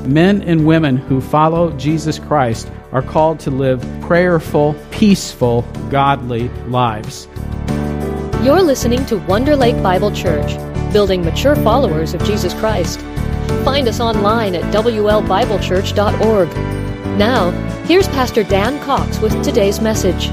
men and women who follow Jesus Christ are called to live prayerful, peaceful, godly lives. You're listening to Wonder Lake Bible Church, building mature followers of Jesus Christ. Find us online at WLBibleChurch.org. Now, here's Pastor Dan Cox with today's message.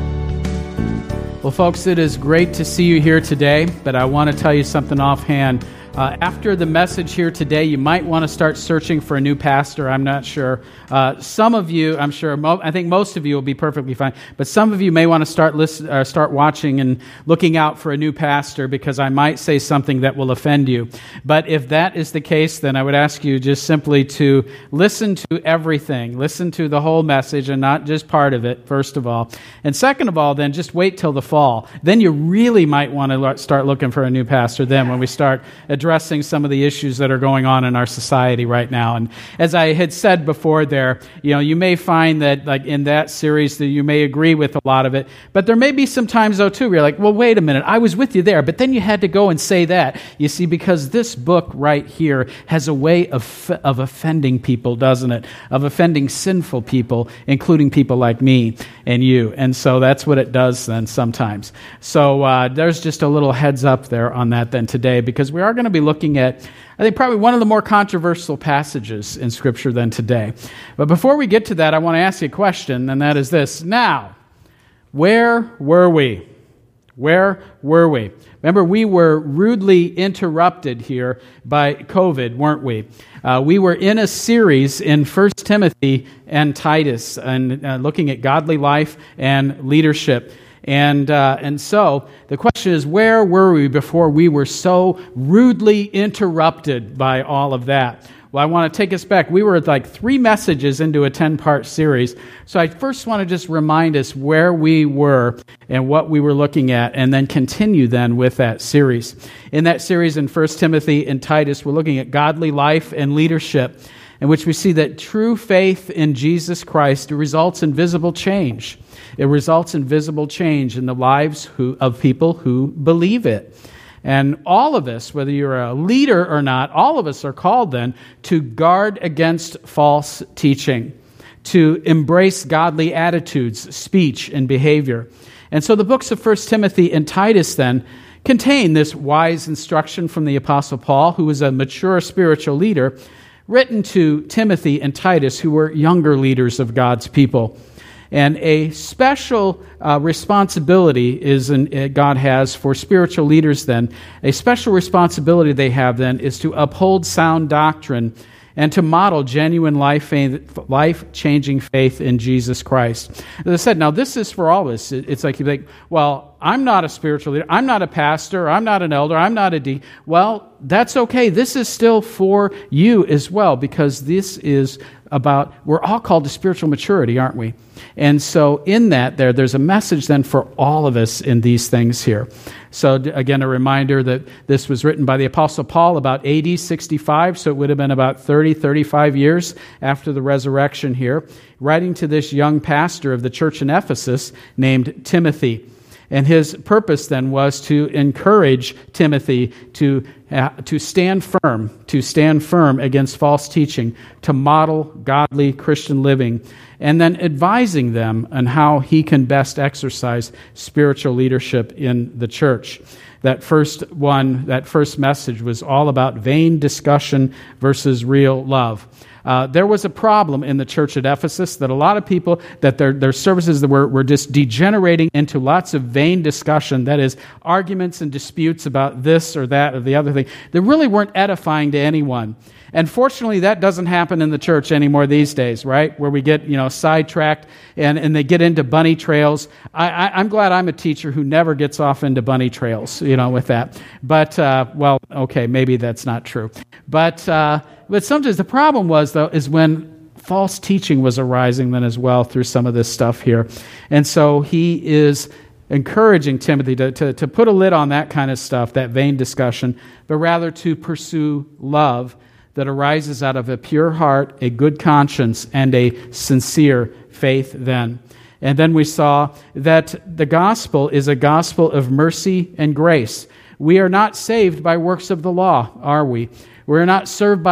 Well, folks, it is great to see you here today, but I want to tell you something offhand. After the message here today, you might want to start searching for a new pastor. I'm not sure. Some of you, I'm sure, I think most of you will be perfectly fine, but some of you may want to start watching and looking out for a new pastor because I might say something that will offend you. But if that is the case, then I would ask you just simply to listen to everything. Listen to the whole message and not just part of it, first of all. And second of all, then just wait till the fall. Then you really might want to start looking for a new pastor then when we start addressing some of the issues that are going on in our society right now. And as I had said before there, you may find that like in that series that you may agree with a lot of it, but there may be some times though too where you're like, well, wait a minute, I was with you there, but then you had to go and say that. You see, because this book right here has a way of offending people, doesn't it? Of offending sinful people, including people like me and you. And so that's what it does then sometimes. So there's just a little heads up there on that then today, because we are going to be looking at, I think, probably one of the more controversial passages in Scripture than today. But before we get to that, I want to ask you a question, and that is this. Now, where were we? Where were we? Remember, we were rudely interrupted here by COVID, weren't we? We were in a series in 1 Timothy and Titus, and looking at godly life and leadership. And so the question is, where were we before we were so rudely interrupted by all of that? Well, I want to take us back. We were like 3 messages into a 10-part series. So I first want to just remind us where we were and what we were looking at, and then continue then with that series. In that series in 1 Timothy and Titus, we're looking at godly life and leadership, in which we see that true faith in Jesus Christ results in visible change. It results in visible change in the lives of people who believe it. And all of us, whether you're a leader or not, all of us are called then to guard against false teaching, to embrace godly attitudes, speech, and behavior. And so the books of 1 Timothy and Titus then contain this wise instruction from the Apostle Paul, who was a mature spiritual leader, written to Timothy and Titus, who were younger leaders of God's people. And a special responsibility God has for spiritual leaders then. A special responsibility they have then is to uphold sound doctrine and to model genuine life-changing faith in Jesus Christ. As I said, now this is for all of us. It's like you think, well, I'm not a spiritual leader, I'm not a pastor, I'm not an elder, I'm not a deacon. Well, that's okay. This is still for you as well, because this is about, we're all called to spiritual maturity, aren't we? And so in that, there's a message then for all of us in these things here. So again, a reminder that this was written by the Apostle Paul about AD 65, so it would have been about 35 years after the resurrection here, writing to this young pastor of the church in Ephesus named Timothy. And his purpose then was to encourage Timothy to stand firm against false teaching, to model godly Christian living, and then advising them on how he can best exercise spiritual leadership in the church. That first message was all about vain discussion versus real love. There was a problem in the church at Ephesus that a lot of people, that their services were just degenerating into lots of vain discussion, that is, arguments and disputes about this or that or the other thing, that really weren't edifying to anyone. And fortunately, that doesn't happen in the church anymore these days, right? Where we get, sidetracked and they get into bunny trails. I'm glad I'm a teacher who never gets off into bunny trails, with that. But, okay, maybe that's not true. But sometimes the problem was, though, is when false teaching was arising then as well through some of this stuff here. And so he is encouraging Timothy to put a lid on that kind of stuff, that vain discussion, but rather to pursue love that arises out of a pure heart, a good conscience, and a sincere faith then. And then we saw that the gospel is a gospel of mercy and grace. We are not saved by works of the law, are we? We are not saved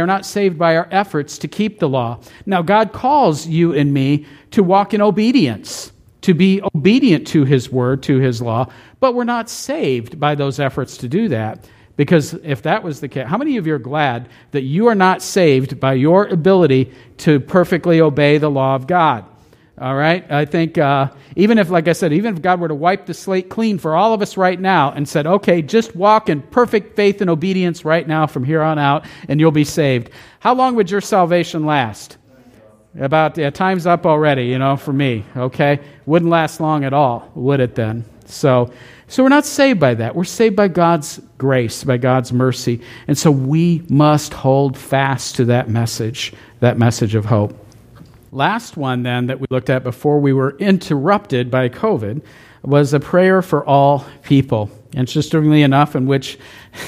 by our efforts to keep the law. Now, God calls you and me to walk in obedience, to be obedient to His word, to His law, but we're not saved by those efforts to do that. Because if that was the case, how many of you are glad that you are not saved by your ability to perfectly obey the law of God? All right? I think even if God were to wipe the slate clean for all of us right now and said, okay, just walk in perfect faith and obedience right now from here on out and you'll be saved. How long would your salvation last? About, time's up already, for me, okay? Wouldn't last long at all, would it then? So we're not saved by that. We're saved by God's grace, by God's mercy. And so we must hold fast to that message of hope. Last one then that we looked at before we were interrupted by COVID was a prayer for all people. Interestingly enough, in which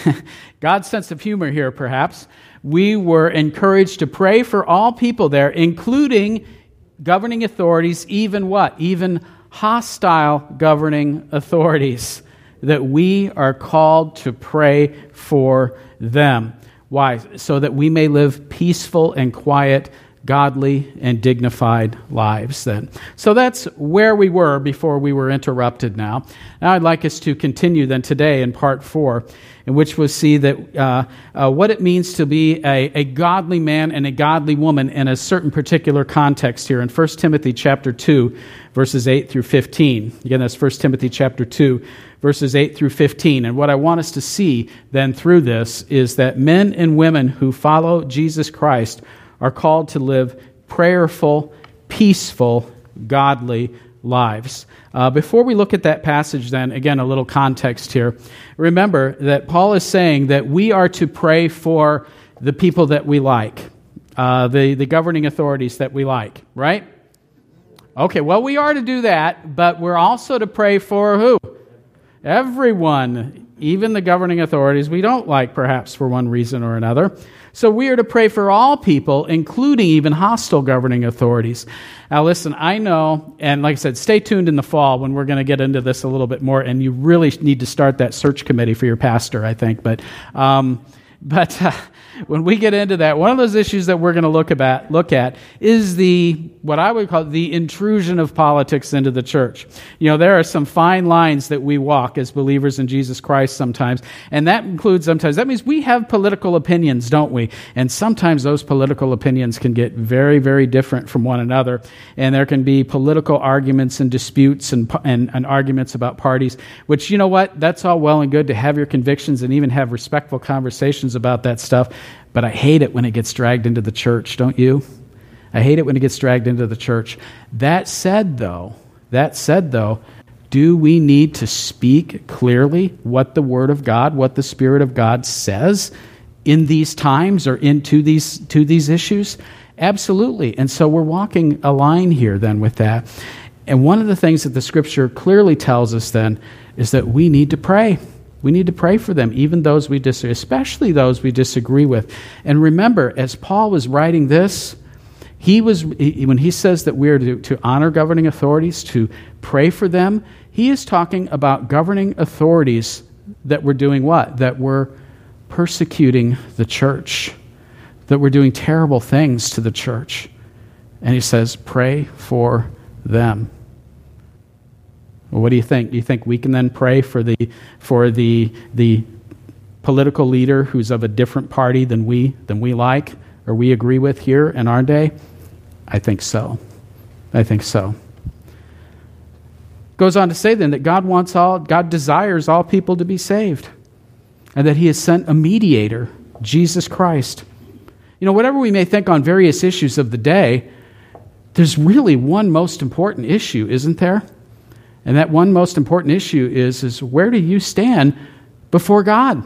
God's sense of humor here perhaps, we were encouraged to pray for all people there, including governing authorities, even what? Even hostile governing authorities, that we are called to pray for them. Why? So that we may live peaceful and quiet, godly and dignified lives then. So that's where we were before we were interrupted now. Now I'd like us to continue then today in part 4, in which we'll see that what it means to be a godly man and a godly woman in a certain particular context here in 1 Timothy chapter 2, verses 8 through 15. Again, that's 1 Timothy chapter 2, verses 8 through 15. And what I want us to see then through this is that men and women who follow Jesus Christ are called to live prayerful, peaceful, godly lives. Before we look at that passage then, again, a little context here. Remember that Paul is saying that we are to pray for the people that we like, the governing authorities that we like, right? Okay, well, we are to do that, but we're also to pray for who? Everyone, even the governing authorities we don't like, perhaps, for one reason or another. So we are to pray for all people, including even hostile governing authorities. Now listen, I know, and like I said, stay tuned in the fall when we're going to get into this a little bit more, and you really need to start that search committee for your pastor, I think. But when we get into that, one of those issues that we're going to look at is what I would call the intrusion of politics into the church. There are some fine lines that we walk as believers in Jesus Christ sometimes, and that means we have political opinions, don't we? And sometimes those political opinions can get very, very different from one another, and there can be political arguments and disputes and arguments about parties, which, you know what, that's all well and good to have your convictions and even have respectful conversations about that stuff. But I hate it when it gets dragged into the church, don't you? I hate it when it gets dragged into the church. That said, though, do we need to speak clearly what the Word of God, what the Spirit of God says in these times or to these issues? Absolutely. And so we're walking a line here then with that. And one of the things that the Scripture clearly tells us then is that we need to pray. We need to pray for them, even those we disagree, especially those we disagree with. And remember, as Paul was writing this, when he says that we are to honor governing authorities, to pray for them, he is talking about governing authorities that were doing what? That were persecuting the church, that were doing terrible things to the church. And he says, pray for them. Well, what do you think? Do you think we can then pray for the political leader who's of a different party than we like or we agree with here in our day? I think so. Goes on to say then that God desires all people to be saved, and that He has sent a mediator, Jesus Christ. Whatever we may think on various issues of the day, there's really one most important issue, isn't there? And that one most important issue is where do you stand before God?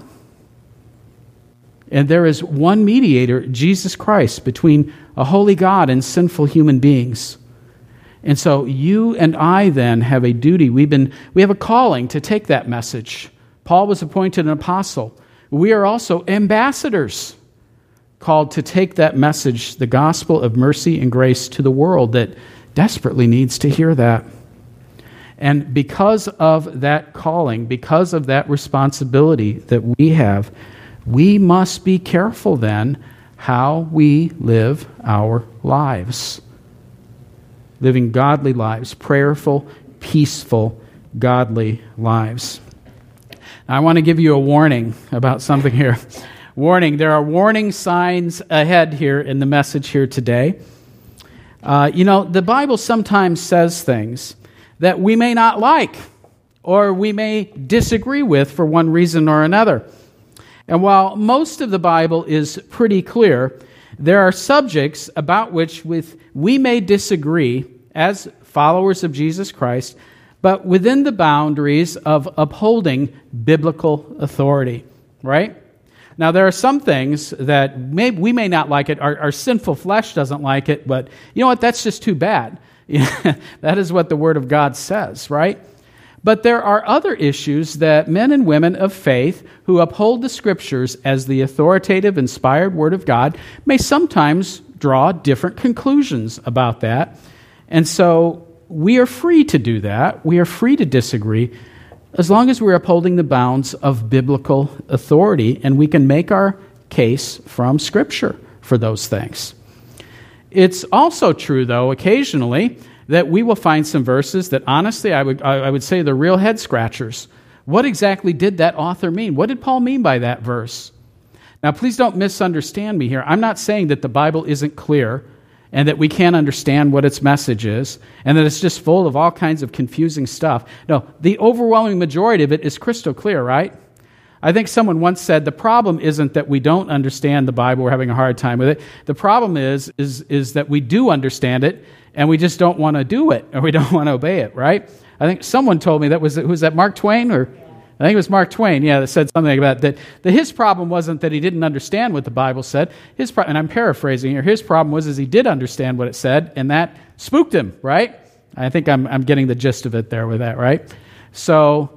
And there is one mediator, Jesus Christ, between a holy God and sinful human beings. And so you and I then have a duty. We have a calling to take that message. Paul was appointed an apostle. We are also ambassadors called to take that message, the gospel of mercy and grace, to the world that desperately needs to hear that. And because of that calling, because of that responsibility that we have, we must be careful then how we live our lives. Living godly lives, prayerful, peaceful, godly lives. Now, I want to give you a warning about something here. Warning, there are warning signs ahead here in the message here today. The Bible sometimes says things that we may not like or we may disagree with for one reason or another. And while most of the Bible is pretty clear, there are subjects about which we may disagree as followers of Jesus Christ, but within the boundaries of upholding biblical authority, right? Now, there are some things that we may not like it. Our sinful flesh doesn't like it, but you know what? That's just too bad. That is what the Word of God says, right? But there are other issues that men and women of faith who uphold the Scriptures as the authoritative, inspired Word of God may sometimes draw different conclusions about that. And so we are free to do that. We are free to disagree as long as we're upholding the bounds of biblical authority and we can make our case from Scripture for those things. It's also true, though, occasionally that we will find some verses that, honestly, I would say they're real head scratchers. What exactly did that author mean? What did Paul mean by that verse? Now, please don't misunderstand me here. I'm not saying that the Bible isn't clear and that we can't understand what its message is and that it's just full of all kinds of confusing stuff. No, the overwhelming majority of it is crystal clear, right? I think someone once said the problem isn't that we don't understand the Bible, we're having a hard time with it. The problem is that we do understand it and we just don't want to do it or we don't want to obey it, right? I think someone told me was that Mark Twain? Or I think it was Mark Twain, that said something about that his problem wasn't that he didn't understand what the Bible said. And I'm paraphrasing here. His problem was he did understand what it said, and that spooked him, right? I think I'm getting the gist of it there with that, right? So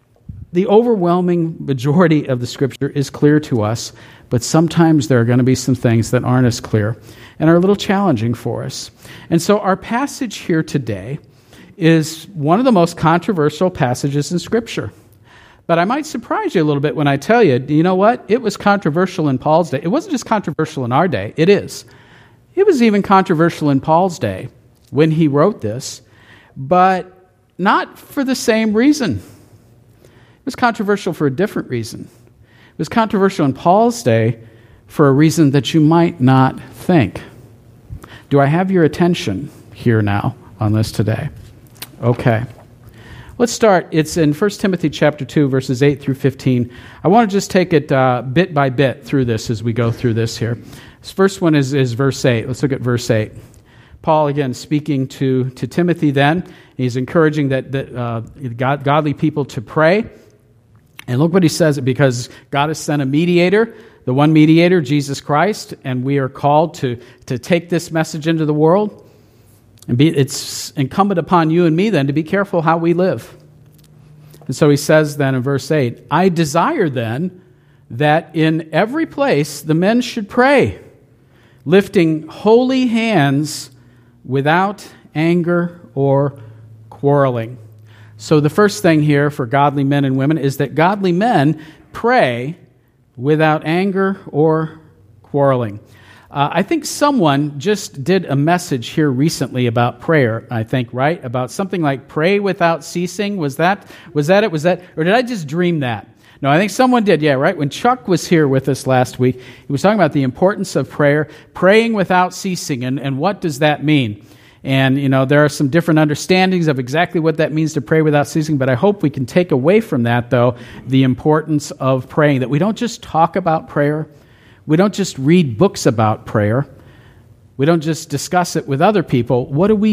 the overwhelming majority of the Scripture is clear to us, but sometimes there are going to be some things that aren't as clear and are a little challenging for us. And so our passage here today is one of the most controversial passages in Scripture. But I might surprise you a little bit when I tell you, you know what? It was controversial in Paul's day. It wasn't just controversial in our day. It is. It was even controversial in Paul's day when he wrote this, but not for the same reason. It was controversial for a different reason. It was controversial in Paul's day for a reason that you might not think. Do I have your attention here now on this today? Okay. Let's start. It's in 1 Timothy chapter 2, verses 8 through 15. I want to just take it bit by bit through this as we go through this here. This first one is verse 8. Let's look at verse 8. Paul, again, speaking to Timothy then. He's encouraging that godly people to pray. And look what he says, because God has sent a mediator, the one mediator, Jesus Christ, and we are called to take this message into the world. And it's incumbent upon you and me then to be careful how we live. And so he says then in verse 8, I desire then that in every place the men should pray, lifting holy hands without anger or quarreling. So the first thing here for godly men and women is that godly men pray without anger or quarreling. I think someone just did a message here recently about prayer, I think, right? About something like pray without ceasing. Was that it? Or did I just dream that? No, I think someone did, yeah, right? When Chuck was here with us last week, he was talking about the importance of prayer, praying without ceasing, and what does that mean? And, there are some different understandings of exactly what that means to pray without ceasing, but I hope we can take away from that, though, the importance of praying, that we don't just talk about prayer. We don't just read books about prayer. We don't just discuss it with other people. What do?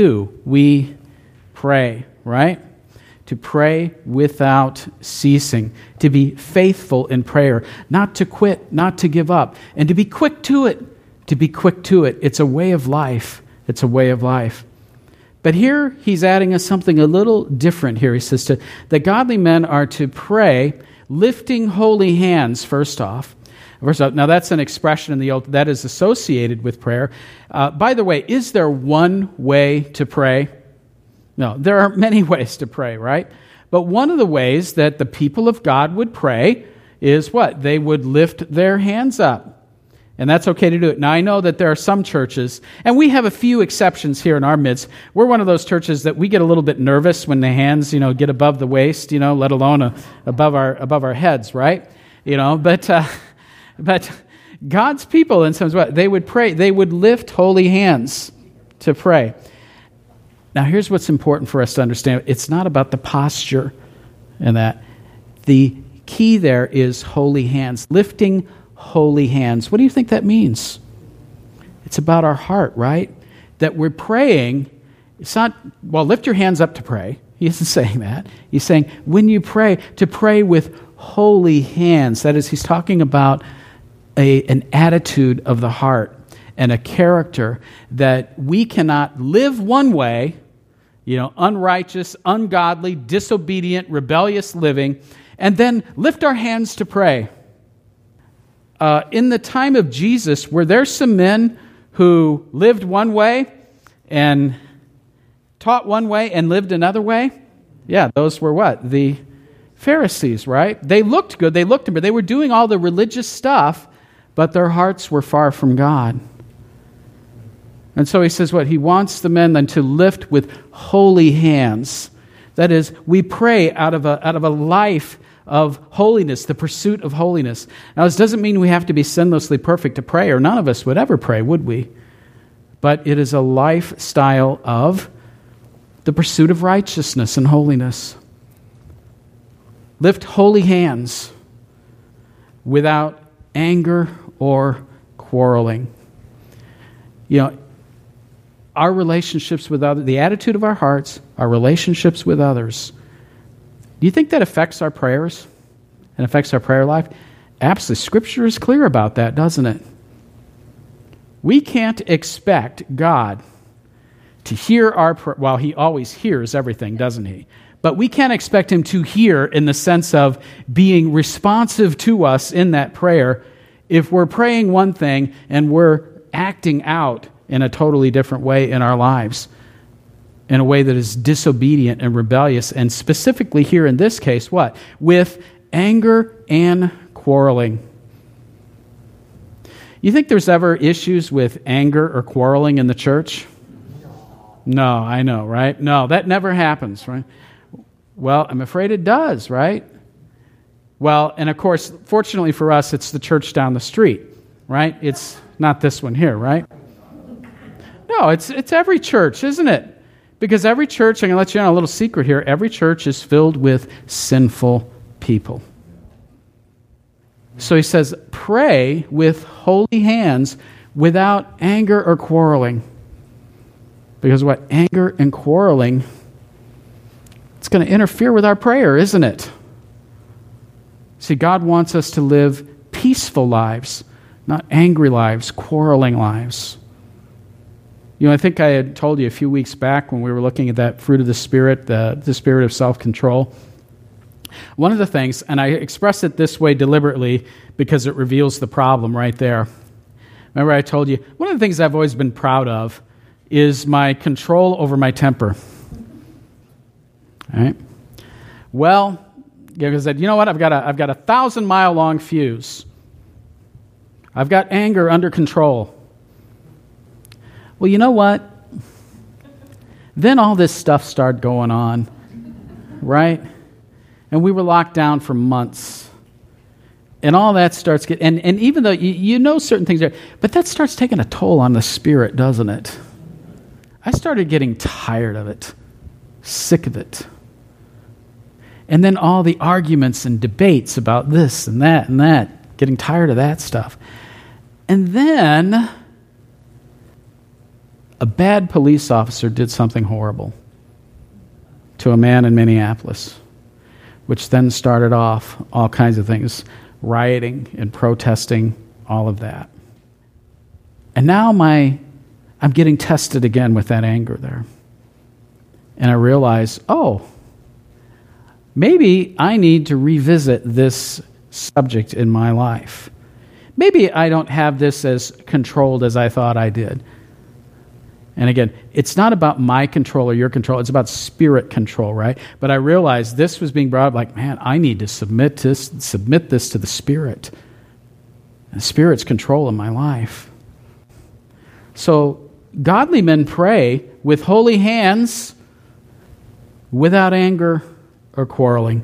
We pray, right? To pray without ceasing, to be faithful in prayer, not to quit, not to give up, and to be quick to it. To be quick to it. It's a way of life. It's a way of life. But here he's adding us something a little different here. He says that godly men are to pray, lifting holy hands first off. Now that's an expression in the Old that is associated with prayer. By the way, is there one way to pray? No, there are many ways to pray, right? But one of the ways that the people of God would pray is what? They would lift their hands up. And that's okay to do it. Now, I know that there are some churches, and we have a few exceptions here in our midst. We're one of those churches that we get a little bit nervous when the hands, get above the waist, let alone above our heads, right? But God's people, in some way, they would pray. They would lift holy hands to pray. Now, here's what's important for us to understand. It's not about the posture and that. The key there is holy hands, lifting holy hands. What do you think that means? It's about our heart, right? That we're praying. It's not, lift your hands up to pray. He isn't saying that. He's saying when you pray, to pray with holy hands. That is, he's talking about an attitude of the heart and a character that we cannot live one way, unrighteous, ungodly, disobedient, rebellious living, and then lift our hands to pray. In the time of Jesus, were there some men who lived one way and taught one way and lived another way? Yeah, those were what? The Pharisees, right? They looked good, they were doing all the religious stuff, but their hearts were far from God. And so he says what? He wants the men then to lift with holy hands. That is, we pray out of a life of holiness, the pursuit of holiness. Now, this doesn't mean we have to be sinlessly perfect to pray, or none of us would ever pray, would we? But it is a lifestyle of the pursuit of righteousness and holiness. Lift holy hands without anger or quarreling. Our relationships with others, the attitude of our hearts, our relationships with others. Do you think that affects our prayers and affects our prayer life? Absolutely. Scripture is clear about that, doesn't it? We can't expect God to hear our prayer. Well, he always hears everything, doesn't he? But we can't expect him to hear in the sense of being responsive to us in that prayer if we're praying one thing and we're acting out in a totally different way in our lives, in a way that is disobedient and rebellious, and specifically here in this case, what? With anger and quarreling. You think there's ever issues with anger or quarreling in the church? No, I know, right? No, that never happens, right? Well, I'm afraid it does, right? Well, and of course, fortunately for us, it's the church down the street, right? It's not this one here, right? No, it's every church, isn't it? Because every church, I'm going to let you in on a little secret here, every church is filled with sinful people. So he says, pray with holy hands without anger or quarreling. Because what? Anger and quarreling, it's going to interfere with our prayer, isn't it? See, God wants us to live peaceful lives, not angry lives, quarreling lives. I think I had told you a few weeks back when we were looking at that fruit of the Spirit, the spirit of self-control. One of the things, and I express it this way deliberately because it reveals the problem right there. Remember I told you, one of the things I've always been proud of is my control over my temper. All right? Well, because you know what? I've got a 1,000-mile long fuse. I've got anger under control. Well, you know what? Then all this stuff started going on, right? And we were locked down for months. And all that starts getting, and even though you know certain things are, but that starts taking a toll on the spirit, doesn't it? I started getting tired of it, sick of it. And then all the arguments and debates about this and that, getting tired of that stuff. And then a bad police officer did something horrible to a man in Minneapolis, which then started off all kinds of things, rioting and protesting, all of that. And now I'm getting tested again with that anger there. And I realize, maybe I need to revisit this subject in my life. Maybe I don't have this as controlled as I thought I did. And again, it's not about my control or your control. It's about spirit control, right? But I realized this was being brought up like, man, I need to submit this to the Spirit. The Spirit's control in my life. So godly men pray with holy hands, without anger or quarreling.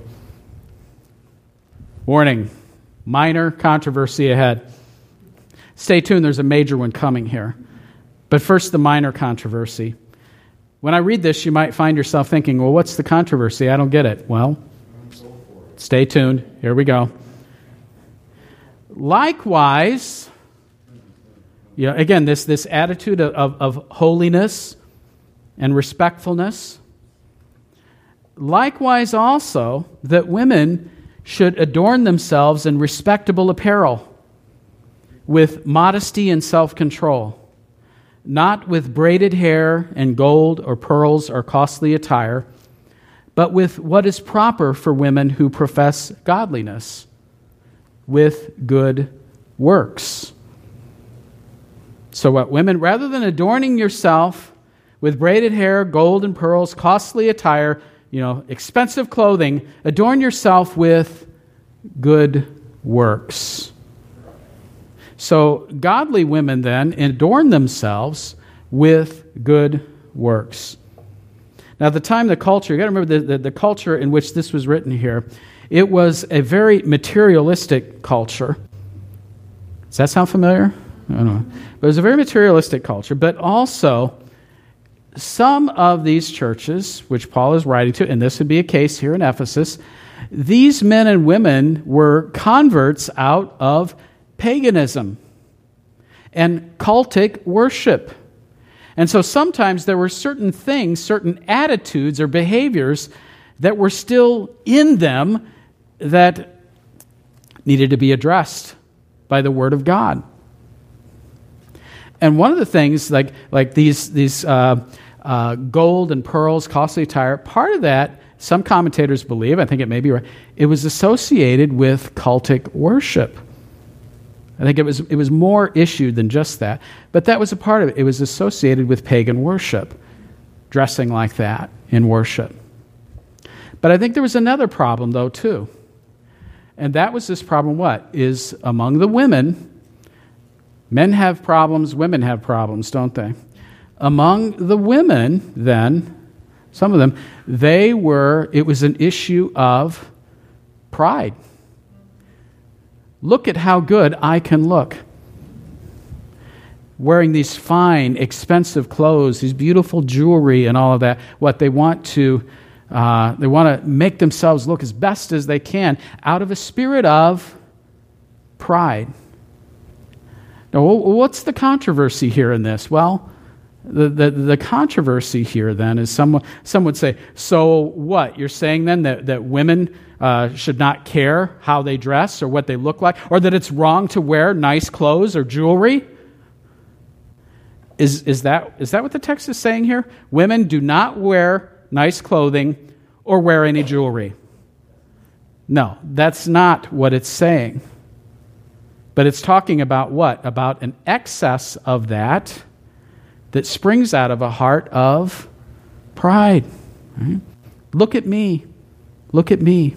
Warning, minor controversy ahead. Stay tuned, there's a major one coming here. But first, the minor controversy. When I read this, you might find yourself thinking, well, what's the controversy? I don't get it. Well, stay tuned. Here we go. Likewise, again, this attitude of holiness and respectfulness. Likewise also, that women should adorn themselves in respectable apparel, with modesty and self-control, not with braided hair and gold or pearls or costly attire, but with what is proper for women who profess godliness, with good works. So what, women, rather than adorning yourself with braided hair, gold and pearls, costly attire, expensive clothing, adorn yourself with good works. So godly women then adorn themselves with good works. Now, at the time, the culture, you got to remember the culture in which this was written here, it was a very materialistic culture. Does that sound familiar? I don't know. But it was a very materialistic culture, but also some of these churches, which Paul is writing to, and this would be a case here in Ephesus, these men and women were converts out of paganism and cultic worship. And so sometimes there were certain things, certain attitudes or behaviors that were still in them that needed to be addressed by the Word of God. And one of the things, like these gold and pearls, costly attire, part of that, some commentators believe, I think it may be right, it was associated with cultic worship. I think it was more issued than just that. But that was a part of it. It was associated with pagan worship, dressing like that in worship. But I think there was another problem, though, too. And that was this problem, what? Is among the women, men have problems, women have problems, don't they? Among the women, then, some of them, it was an issue of pride. Look at how good I can look. Wearing these fine, expensive clothes, these beautiful jewelry and all of that. What they want to make themselves look as best as they can out of a spirit of pride. Now, what's the controversy here in this? Well, the controversy here then is some would say, so what? You're saying then that women should not care how they dress or what they look like, or that it's wrong to wear nice clothes or jewelry? Is that what the text is saying here? Women do not wear nice clothing or wear any jewelry. No, that's not what it's saying. But it's talking about what? About an excess of that springs out of a heart of pride. Right? Look at me. Look at me.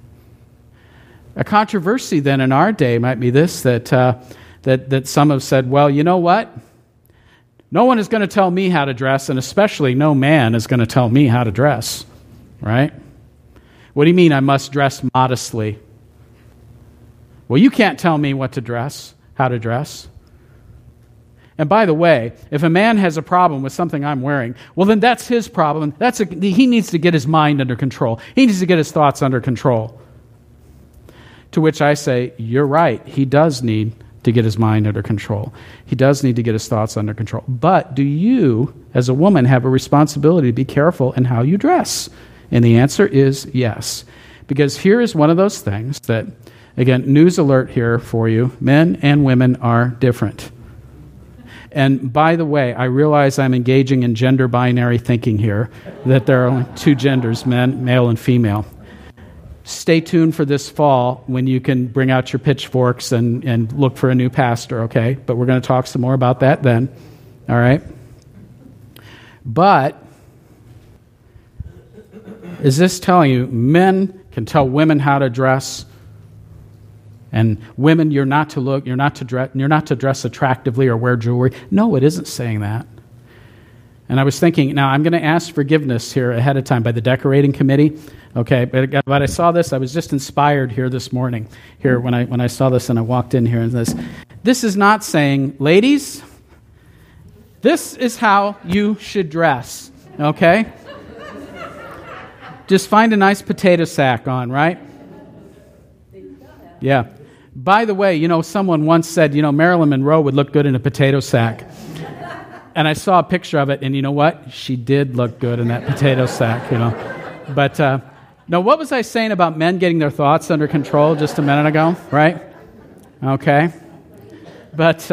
A controversy then in our day might be this, that some have said, well, you know what? No one is going to tell me how to dress, and especially no man is going to tell me how to dress, right? What do you mean I must dress modestly? Well, you can't tell me how to dress. And by the way, if a man has a problem with something I'm wearing, well, then that's his problem. He needs to get his mind under control. He needs to get his thoughts under control. To which I say, you're right. He does need to get his mind under control. He does need to get his thoughts under control. But do you, as a woman, have a responsibility to be careful in how you dress? And the answer is yes. Because here is one of those things that, again, news alert here for you. Men and women are different. And by the way, I realize I'm engaging in gender binary thinking here, that there are only two genders, male and female. Stay tuned for this fall when you can bring out your pitchforks and look for a new pastor, okay? But we're going to talk some more about that then, all right? But is this telling you men can tell women how to dress, and women you're not to dress attractively or wear jewelry? No, it isn't saying that. And I was thinking, now I'm going to ask forgiveness here ahead of time by the decorating committee. Okay, but I saw this. I was just inspired here this morning. Here when I saw this and I walked in here and this is not saying, ladies, this is how you should dress. Okay, just find a nice potato sack on, right? Yeah. By the way, someone once said, Marilyn Monroe would look good in a potato sack. And I saw a picture of it, and you know what? She did look good in that potato sack, But, no, what was I saying about men getting their thoughts under control just a minute ago, right? Okay. But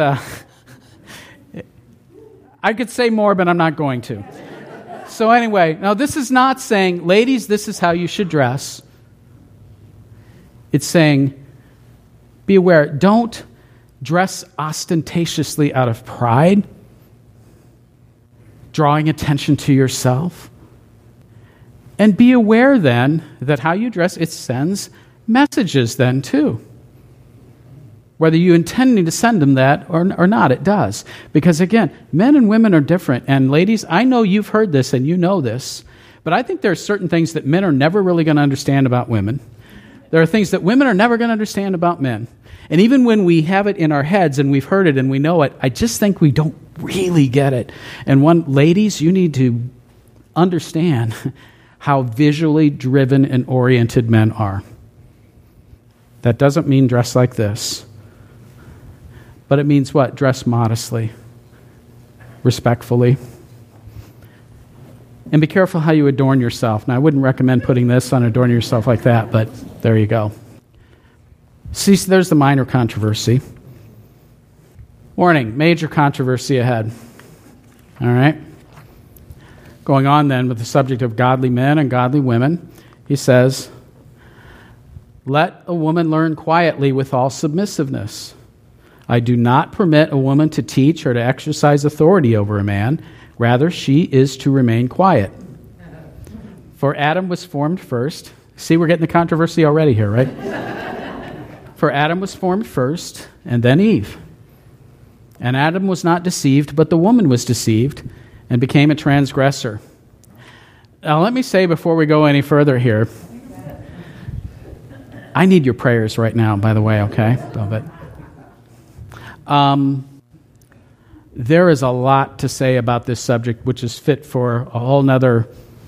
I could say more, but I'm not going to. So anyway, now this is not saying, ladies, this is how you should dress. It's saying, be aware, don't dress ostentatiously out of pride, drawing attention to yourself. And be aware then that how you dress, it sends messages then too. Whether you intending to send them that or not, it does. Because again, men and women are different. And ladies, I know you've heard this and you know this, but I think there are certain things that men are never really going to understand about women. There are things that women are never going to understand about men. And even when we have it in our heads and we've heard it and we know it, I just think we don't really get it. And ladies, you need to understand how visually driven and oriented men are. That doesn't mean dress like this. But it means what? Dress modestly, respectfully. And be careful how you adorn yourself. Now, I wouldn't recommend putting this on adorning yourself like that, but there you go. See, so there's the minor controversy. Warning, major controversy ahead. All right? Going on then with the subject of godly men and godly women, he says, let a woman learn quietly with all submissiveness. I do not permit a woman to teach or to exercise authority over a man. Rather, she is to remain quiet. For Adam was formed first. See, we're getting the controversy already here, right? For Adam was formed first, and then Eve. And Adam was not deceived, but the woman was deceived and became a transgressor. Now, let me say before we go any further here, I need your prayers right now, by the way, okay? There is a lot to say about this subject, which is fit for a whole another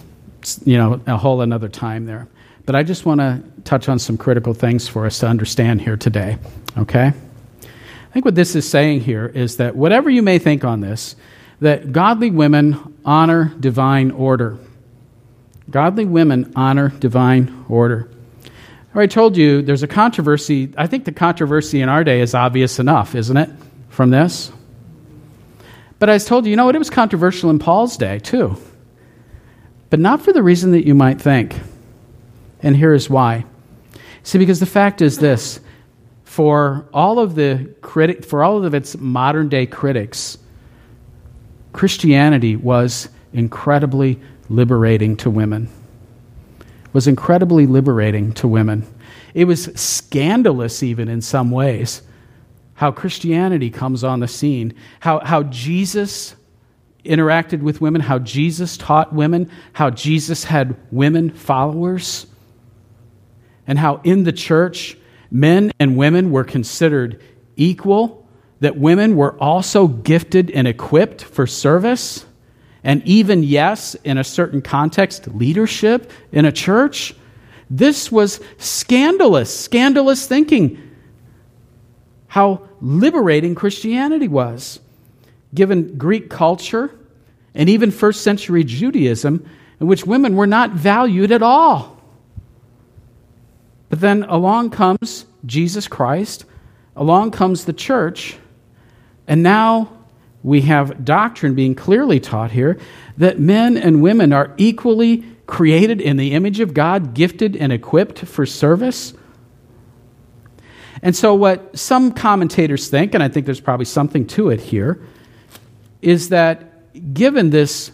time there. But I just want to touch on some critical things for us to understand here today, okay? I think what this is saying here is that whatever you may think on this, that godly women honor divine order. Godly women honor divine order. I already told you there's a controversy. I think the controversy in our day is obvious enough, isn't it, from this? But I told you, it was controversial in Paul's day, too. But not for the reason that you might think. And here is why. See, because the fact is this. For all of its modern day critics, Christianity was incredibly liberating to women. Was incredibly liberating to women. It was scandalous even in some ways how Christianity comes on the scene, how Jesus interacted with women, how Jesus taught women, how Jesus had women followers, and how in the church men and women were considered equal, that women were also gifted and equipped for service, and even, yes, in a certain context, leadership in a church. This was scandalous thinking. How liberating Christianity was, given Greek culture and even first century Judaism, in which women were not valued at all. But then along comes Jesus Christ, along comes the church, and now we have doctrine being clearly taught here that men and women are equally created in the image of God, gifted and equipped for service. And so what some commentators think, and I think there's probably something to it here, is that given this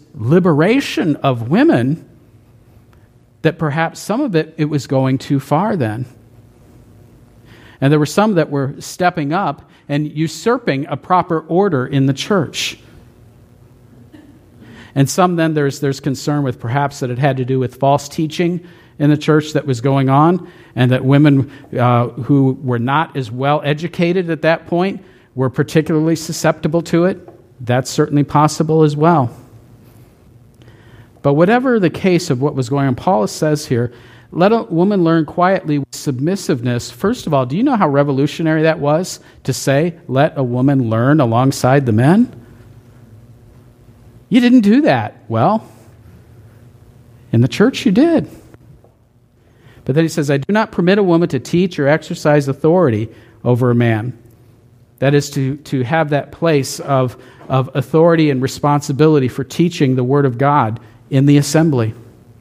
liberation of women, that perhaps some of it was going too far then. And there were some that were stepping up and usurping a proper order in the church. And some then there's concern with perhaps that it had to do with false teaching in the church that was going on, and that women who were not as well educated at that point were particularly susceptible to it. That's certainly possible as well. But whatever the case of what was going on, Paul says here, let a woman learn quietly with submissiveness. First of all, do you know how revolutionary that was to say, let a woman learn alongside the men? You didn't do that. Well, in the church you did. But then he says, I do not permit a woman to teach or exercise authority over a man. That is to have that place of authority and responsibility for teaching the Word of God in the assembly.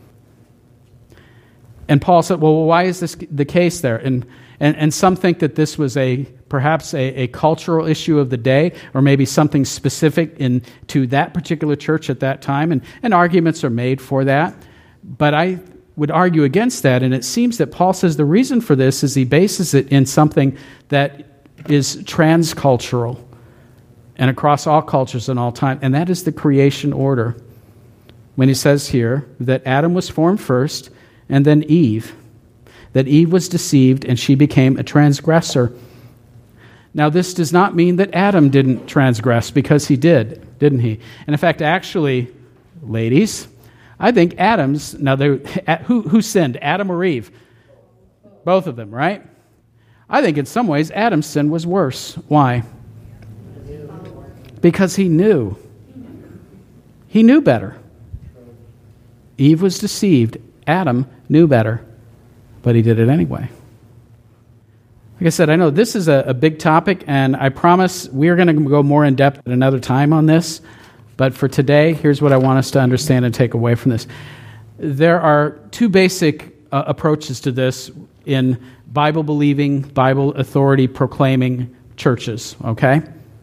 And Paul said, well, why is this the case there? And some think that this was perhaps a cultural issue of the day, or maybe something specific to that particular church at that time, and arguments are made for that. But I would argue against that, and it seems that Paul says the reason for this is he bases it in something that is transcultural and across all cultures and all time, and that is the creation order. When he says here that Adam was formed first, and then Eve, that Eve was deceived and she became a transgressor. Now, this does not mean that Adam didn't transgress, because he did, didn't he? And in fact, actually, ladies, I think who sinned, Adam or Eve? Both of them, right? I think in some ways Adam's sin was worse. Why? Because he knew. He knew better. Eve was deceived. Adam knew better, but he did it anyway. Like I said, I know this is a big topic, and I promise we're going to go more in depth at another time on this. But for today, here's what I want us to understand and take away from this. There are two basic approaches to this in Bible-believing, Bible authority-proclaiming churches, okay?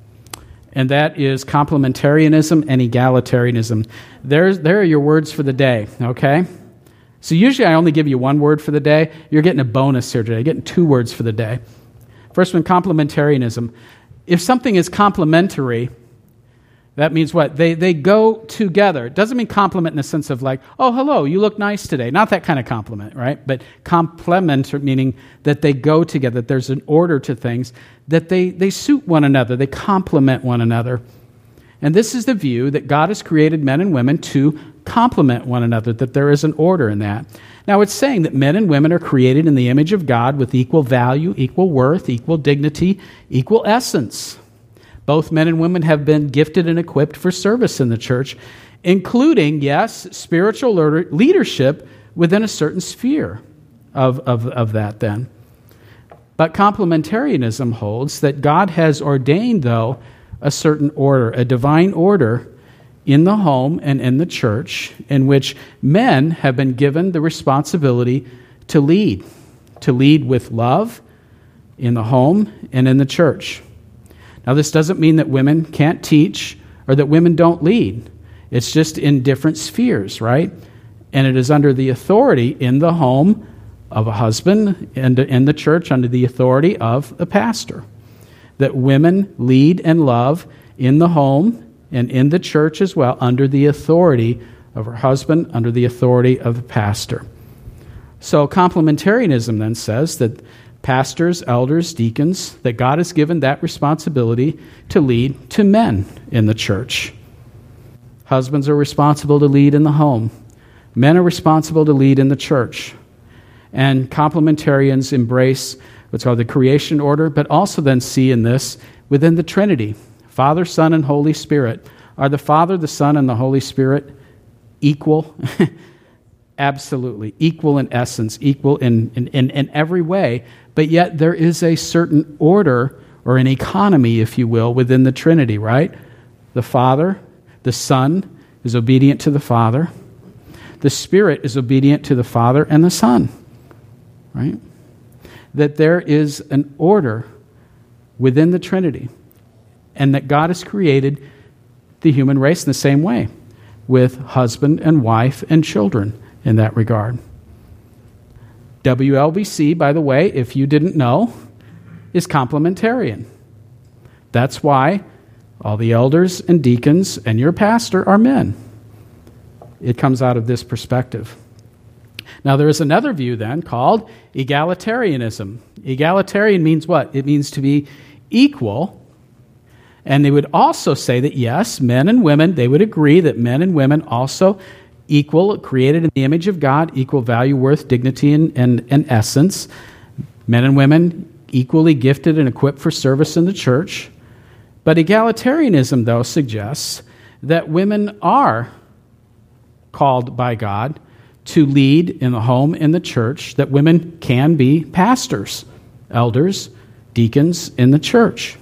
And that is complementarianism and egalitarianism. There are your words for the day, okay? So usually I only give you one word for the day. You're getting a bonus here today. You're getting two words for the day. First one, complementarianism. If something is complementary, that means what? They go together. It doesn't mean compliment in the sense of like, oh, hello, you look nice today. Not that kind of compliment, right? But complement, meaning that they go together, that there's an order to things, that they suit one another, they complement one another. And this is the view that God has created men and women to complement one another, that there is an order in that. Now, it's saying that men and women are created in the image of God with equal value, equal worth, equal dignity, equal essence. Both men and women have been gifted and equipped for service in the church, including, yes, spiritual leadership within a certain sphere of that then. But complementarianism holds that God has ordained, though, a certain order, a divine order in the home and in the church, in which men have been given the responsibility to lead with love in the home and in the church. Now, this doesn't mean that women can't teach or that women don't lead. It's just in different spheres, right? And it is under the authority in the home of a husband and in the church under the authority of a pastor. That women lead and love in the home and in the church as well under the authority of her husband, under the authority of the pastor. So complementarianism then says that pastors, elders, deacons, that God has given that responsibility to lead to men in the church. Husbands are responsible to lead in the home. Men are responsible to lead in the church. And complementarians embrace what's called the creation order, but also then see in this within the Trinity, Father, Son, and Holy Spirit. Are the Father, the Son, and the Holy Spirit equal? Absolutely. Equal in essence, equal in every way. But yet there is a certain order or an economy, if you will, within the Trinity, right? The Father, the Son is obedient to the Father. The Spirit is obedient to the Father and the Son, right? That there is an order within the Trinity, and that God has created the human race in the same way. with husband and wife and children in that regard. WLBC, by the way, if you didn't know, is complementarian. That's why all the elders and deacons and your pastor are men. It comes out of this perspective. Now, there is another view then called egalitarianism. Egalitarian means what? It means to be equal. And they would also say that, yes, men and women, they would agree that men and women also equal, created in the image of God, equal value, worth, dignity, and essence. Men and women equally gifted and equipped for service in the church. But egalitarianism, though, suggests that women are called by God to lead in the home, in the church, that women can be pastors, elders, deacons in the church.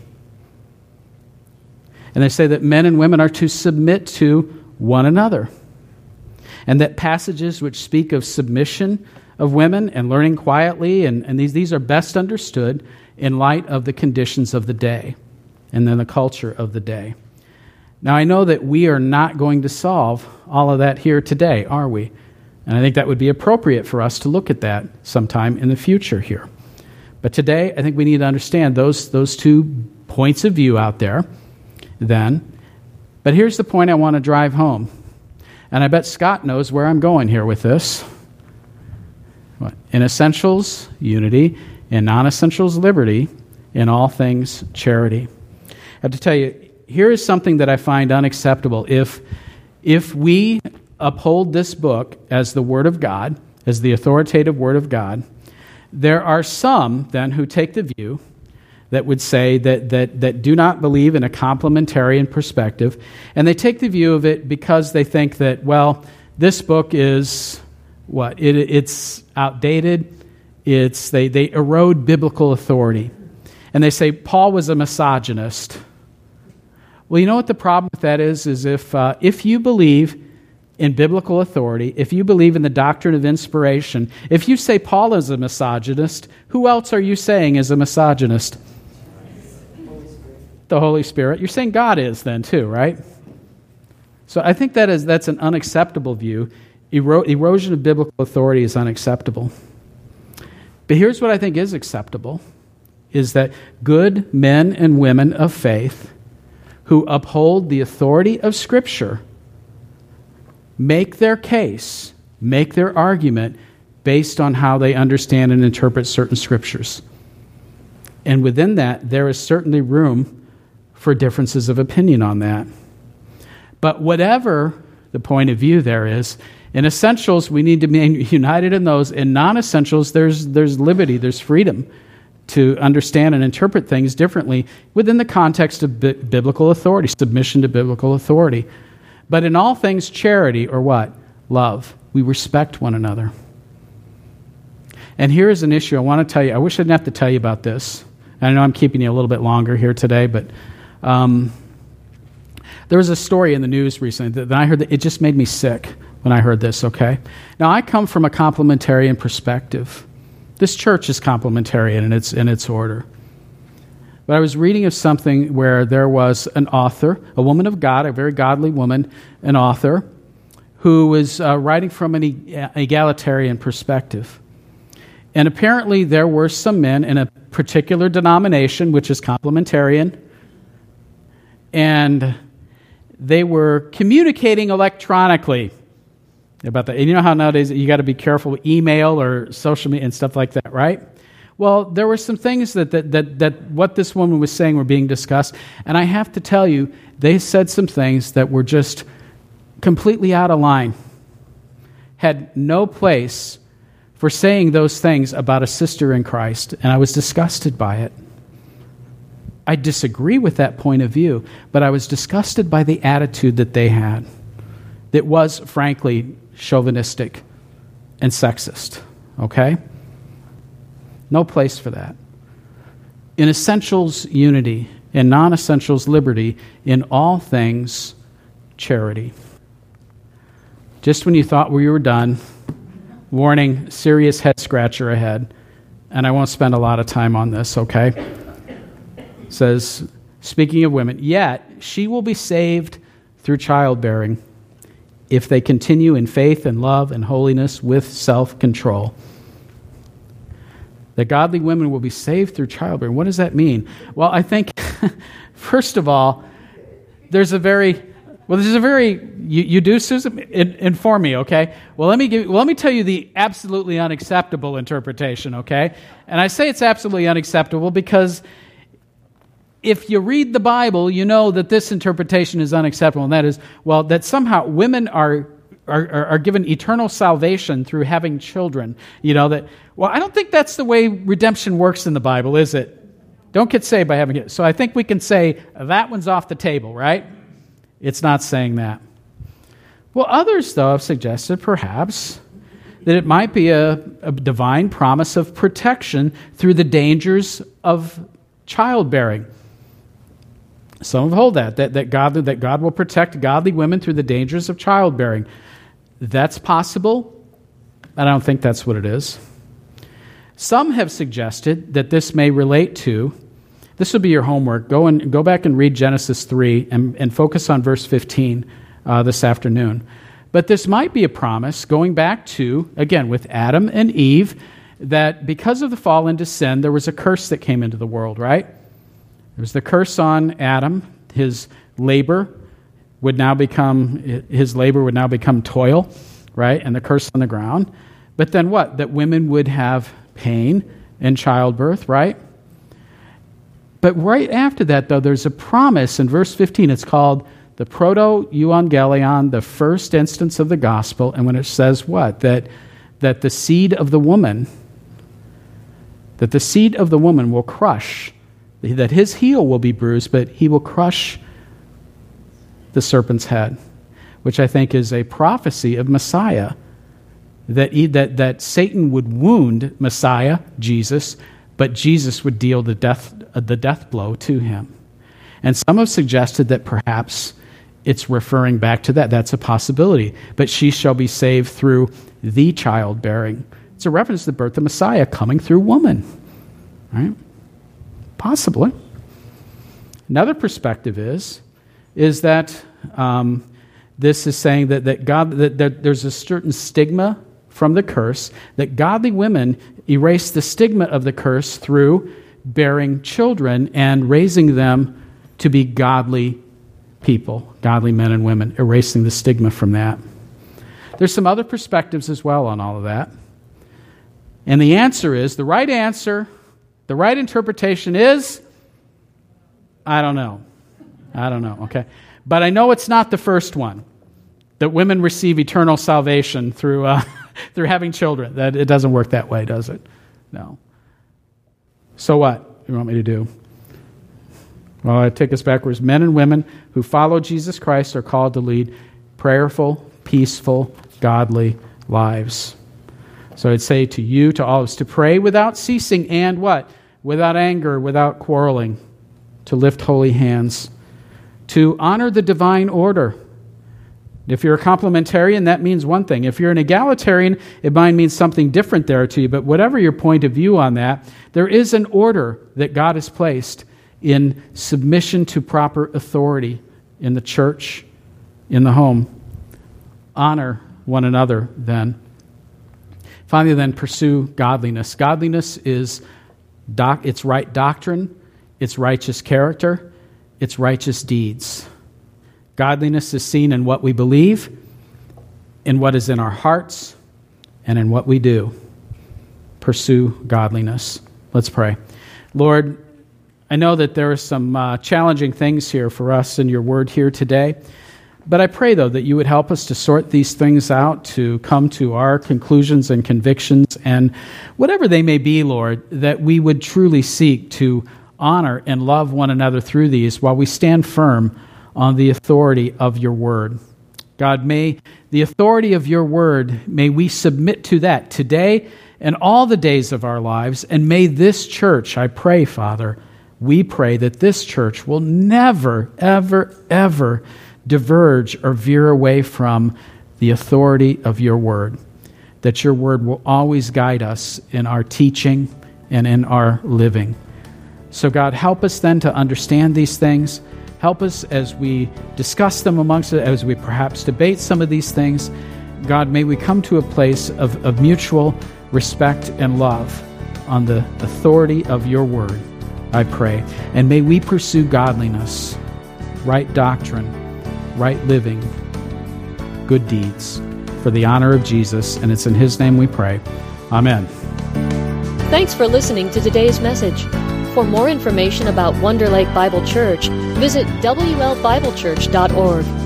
And they say that men and women are to submit to one another. And that passages which speak of submission of women and learning quietly, and these are best understood in light of the conditions of the day and then the culture of the day. Now, I know that we are not going to solve all of that here today, are we? And I think that would be appropriate for us to look at that sometime in the future here. But today, I think we need to understand those 2 points of view out there then. But here's the point I want to drive home. And I bet Scott knows where I'm going here with this. In essentials, unity. In non-essentials, liberty. In all things, charity. I have to tell you, here is something that I find unacceptable. If we uphold this book as the Word of God, as the authoritative Word of God, there are some then who take the view that would say that do not believe in a complementarian perspective, and they take the view of it because they think that, well, this book is what? It's outdated. They erode biblical authority. And they say Paul was a misogynist. Well, you know what the problem with that is if you believe in biblical authority, if you believe in the doctrine of inspiration, if you say Paul is a misogynist, who else are you saying is a misogynist? The Holy Spirit. You're saying God is then too, right? So I think that's an unacceptable view. Erosion of biblical authority is unacceptable. But here's what I think is acceptable, is that good men and women of faith who uphold the authority of Scripture make their case, make their argument based on how they understand and interpret certain Scriptures. And within that, there is certainly room for differences of opinion on that. But whatever the point of view there is, in essentials, we need to be united in those. In non-essentials, there's liberty, there's freedom to understand and interpret things differently within the context of biblical authority, submission to biblical authority. But in all things, charity, or what? Love. We respect one another. And here is an issue I want to tell you. I wish I didn't have to tell you about this. I know I'm keeping you a little bit longer here today, but there was a story in the news recently that I heard that it just made me sick when I heard this, okay? Now, I come from a complementarian perspective. This church is complementarian in its order. But I was reading of something where there was an author, a woman of God, a very godly woman, an author, who was writing from an egalitarian perspective. And apparently there were some men in a particular denomination, which is complementarian, and they were communicating electronically about that. And you know how nowadays you got to be careful with email or social media and stuff like that, right? Well, there were some things that what this woman was saying were being discussed, and I have to tell you, they said some things that were just completely out of line, had no place for saying those things about a sister in Christ, and I was disgusted by it. I disagree with that point of view, but I was disgusted by the attitude that they had. That was, frankly, chauvinistic and sexist, okay? No place for that. In essentials, unity. In non-essentials, liberty. In all things, charity. Just when you thought we were done, warning, serious head scratcher ahead. And I won't spend a lot of time on this, okay? It says, speaking of women, yet she will be saved through childbearing, if they continue in faith and love and holiness with self-control. That godly women will be saved through childbearing. What does that mean? Well, I think, first of all, you do, Susan? Inform me, okay? Well, let me tell you the absolutely unacceptable interpretation, okay? And I say it's absolutely unacceptable because if you read the Bible, you know that this interpretation is unacceptable, and that is, well, that somehow women are given eternal salvation through having children. You know, that, well, I don't think that's the way redemption works in the Bible, is it? Don't get saved by having it. So I think we can say that one's off the table, right? It's not saying that. Well, others, though, have suggested perhaps that it might be a divine promise of protection through the dangers of childbearing. Some hold that God will protect godly women through the dangers of childbearing. That's possible, but I don't think that's what it is. Some have suggested that this may relate to, this will be your homework, go back and read Genesis 3 and focus on verse 15 this afternoon. But this might be a promise going back to, again, with Adam and Eve, that because of the fall into sin, there was a curse that came into the world, right? There was the curse on Adam. His labor would now become toil, right? And the curse on the ground. But then what? That women would have pain in childbirth, right? But right after that, though, there's a promise in verse 15. It's called the proto-euangelion, the first instance of the gospel. And when it says what? That the seed of the woman will crush, that his heel will be bruised, but he will crush the serpent's head, which I think is a prophecy of Messiah, that Satan would wound Messiah, Jesus, but Jesus would deal the death blow to him. And some have suggested that perhaps it's referring back to that. That's a possibility. But she shall be saved through the childbearing. It's a reference to the birth of Messiah coming through woman, right? Possibly. Another perspective is that this is saying that God that there's a certain stigma from the curse, that godly women erase the stigma of the curse through bearing children and raising them to be godly people, godly men and women, erasing the stigma from that. There's some other perspectives as well on all of that. And the right interpretation is, I don't know, okay? But I know it's not the first one, that women receive eternal salvation through having children. That it doesn't work that way, does it? No. So what do you want me to do? Well, I take us backwards. Men and women who follow Jesus Christ are called to lead prayerful, peaceful, godly lives. So I'd say to you, to all of us, to pray without ceasing and what? Without anger, without quarreling, to lift holy hands, to honor the divine order. If you're a complementarian, that means one thing. If you're an egalitarian, it might mean something different there to you. But whatever your point of view on that, there is an order that God has placed in submission to proper authority in the church, in the home. Honor one another then. Finally, then, pursue godliness. Godliness is it's right doctrine, it's righteous character, it's righteous deeds. Godliness is seen in what we believe, in what is in our hearts, and in what we do. Pursue godliness. Let's pray. Lord, I know that there are some challenging things here for us in your word here today. But I pray, though, that you would help us to sort these things out, to come to our conclusions and convictions, and whatever they may be, Lord, that we would truly seek to honor and love one another through these while we stand firm on the authority of your word. God, may the authority of your word, may we submit to that today and all the days of our lives, and may this church, I pray, Father, we pray that this church will never, ever, ever diverge or veer away from the authority of your word, that your word will always guide us in our teaching and in our living. So God, help us then to understand these things. Help us as we discuss them amongst us, as we perhaps debate some of these things. God, may we come to a place of mutual respect and love on the authority of your word, I pray. And may we pursue godliness, right doctrine, right living, good deeds, for the honor of Jesus. And it's in his name we pray. Amen. Thanks for listening to today's message. For more information about Wonder Lake Bible Church, visit WLBibleChurch.org.